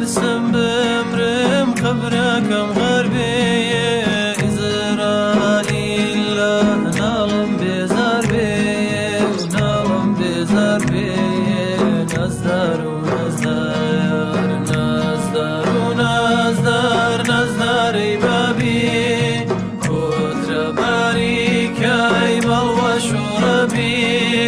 ترسم بمرم قبركم غربي إزرائيل نالم بزار بي نالم بزار بي نزدر ونزدر نزدر ونزدر نزدر بابي كتر باريك أي بلوى شربي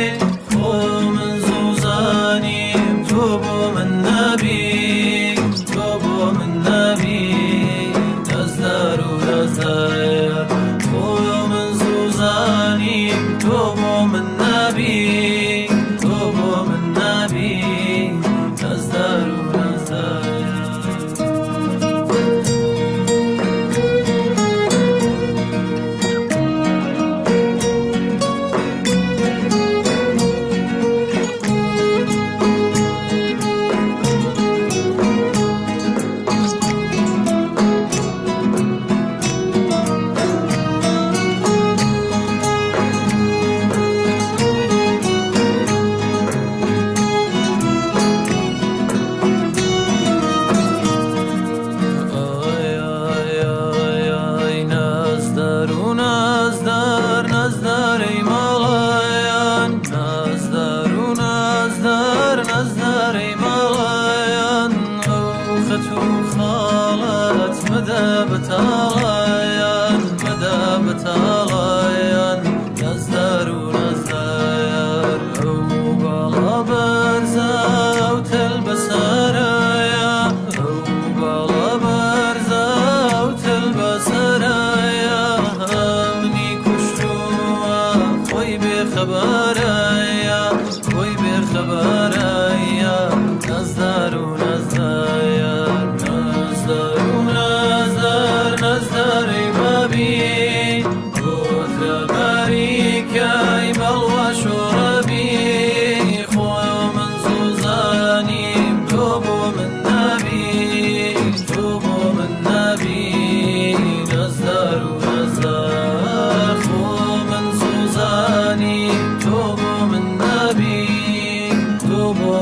مدى بتالايان مدى بتالايان نزدر ونزدر وبالا برزا وتلبس رايا وبالا برزا وتلبس رايا مني كشروا خوي بخبرايا خوي بخبرايا نزدر ونزدر توبوا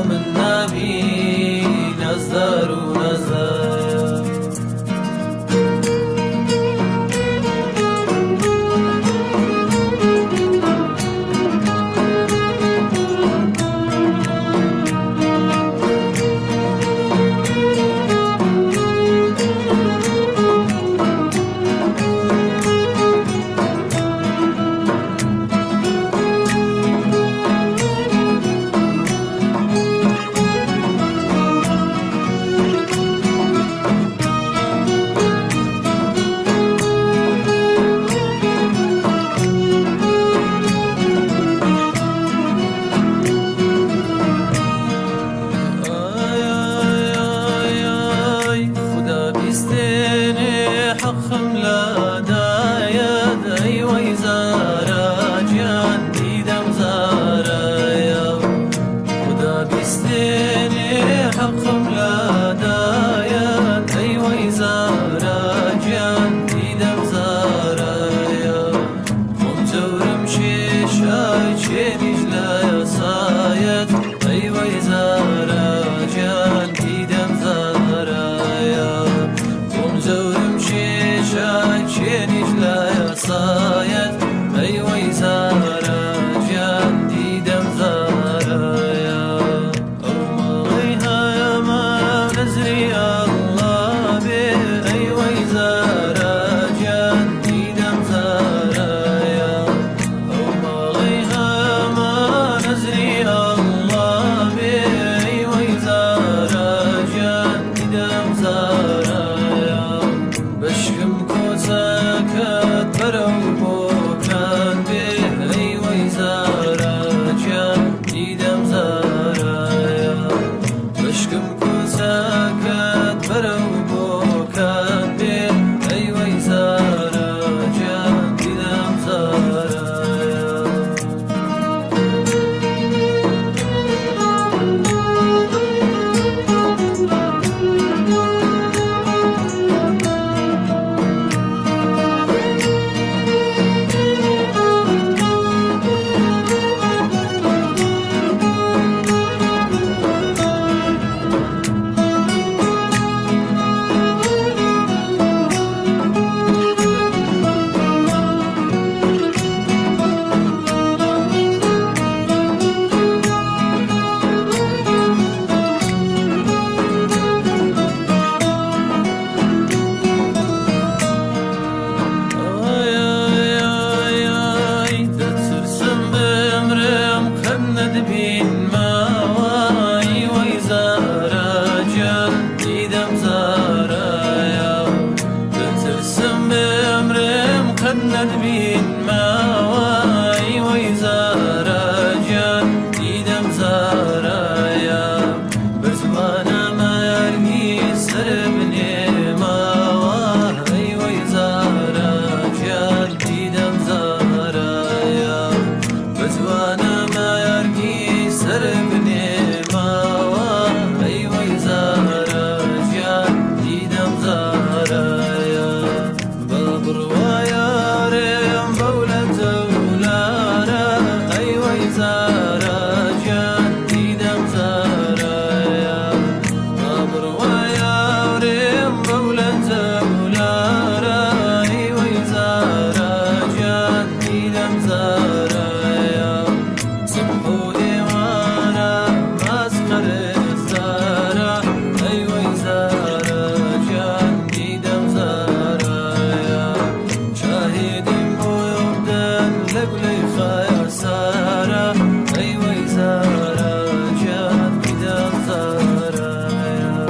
أنا ما يرقي سرقني ماوا أيوة زارة جان ديدم زارة يا بابر ويا ريم بولة ولارة أيوة زارة جان ديدم زارة يا بابر ويا ريم بولة ولارة أيوة زارة جان ديدم زارة يا صبحو ديوانا مسخر الزارة أيوة زارة جان ديدم زارة يا شاهد بويبدن لقلي خايا سارة أيوة زارة جان ديدم زارة يا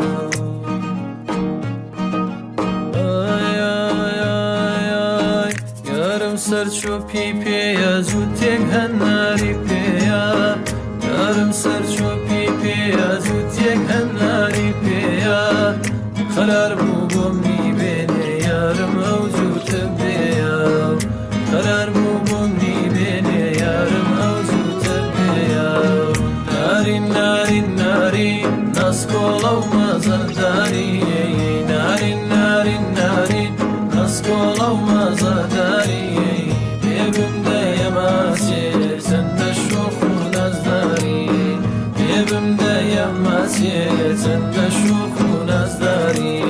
yarım sır şu pipiye zutek henari piya yarım sır şu pipiye zutek henari piya karar bu gomni beni yarım avzu tebiya karar bu gomni beni yarım avzu tebiya narin narin narin nas kolav mazadari narin narin narin nas kolav mazadari evimde yemasi sen de şoku nazdari evimde yemasi sen de şoku nazdari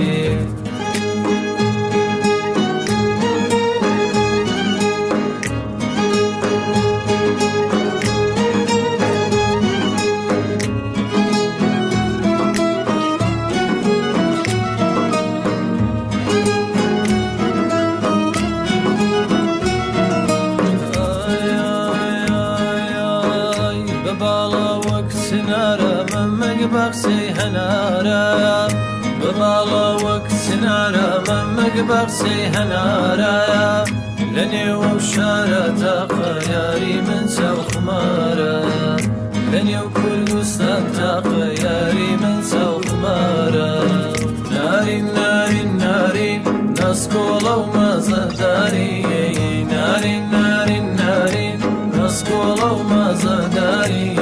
ببالا وەک سنارە مەمەگ بەخسەی هەنارە بباڵە وەک سنارە مەمەگ بەخسەی هەنارە لە نێوە و شارە تاقە یاری من چاوخمارە لە نێو کوردستان تاقە یاری من چاوخمارە نارین نارین نارین ناسکۆڵە و مەزەداری نارین نارین نارین ناسکۆڵە و مەزەداری